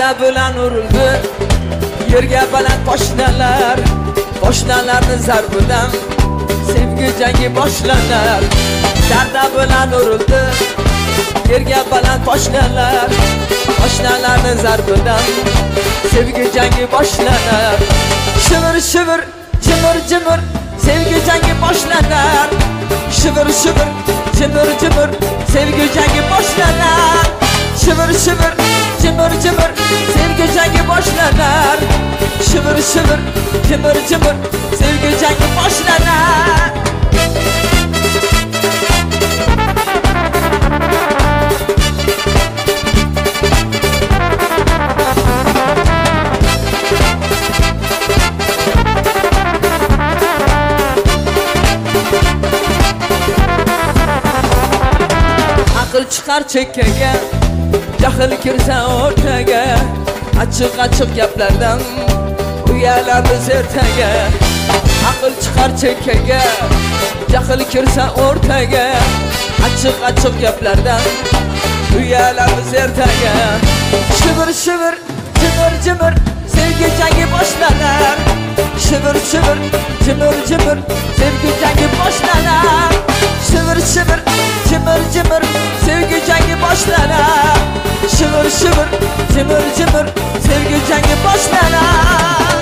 Sharda bilan urildi yerga baland poshnalar, poshnalarning zarbidan sevgi jangi boshlanar. Sharda bilan urildi yerga baland poshnalar, poshnalarning zarbidan sevgi jangi boshlanar. Shivir shivir, jimir jimir, sevgi jangi boshlanar. Shivir shivir, jimir jimir, sevgi jangi boshlanar. Shivir shivir, jimir jimir, sevgi jangi boshlanar. Shivir shivir, jimir jimir, sevgi jangi boshlanar. Aql chiqar chekkaga, jahl kirsa o'rtaga, achchiq gaplardan uyalamiz ertaga. Aql chiqar chekkaga, jahl kirsa o'rtaga, achchiq gaplardan uyalamiz ertaga. Shivir shivir, jimir jimir, sevgi jangi boshlanar. Shivir shivir, jimir jimir, sevgi jangi boshlanar. Shivir shivir, jimir jimir, sevgi jangi boshlanar. Shivir shivir, jimir jimir, sevgi jangi boshlanar.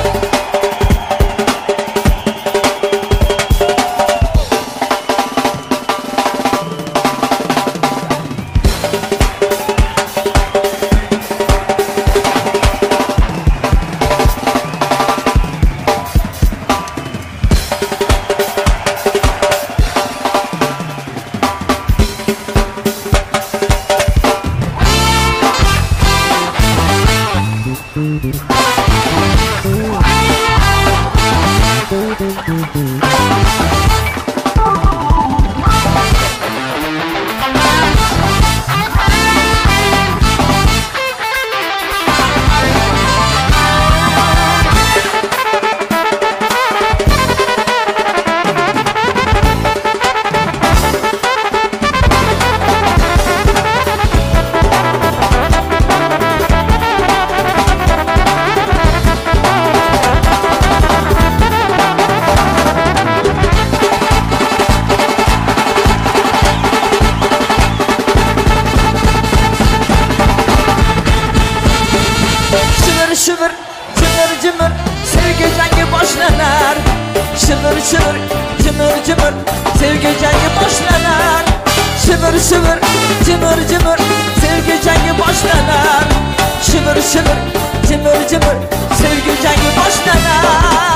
Shivir, jimir jimir, sevgi jangi boshlanar. Shivir shivir, jimir jimir, sevgi jangi boshlanar. Shivir shivir, jimir jimir, sevgi jangi boshlanar. Shivir shivir, jimir jimir, sevgi jangi boshlanar.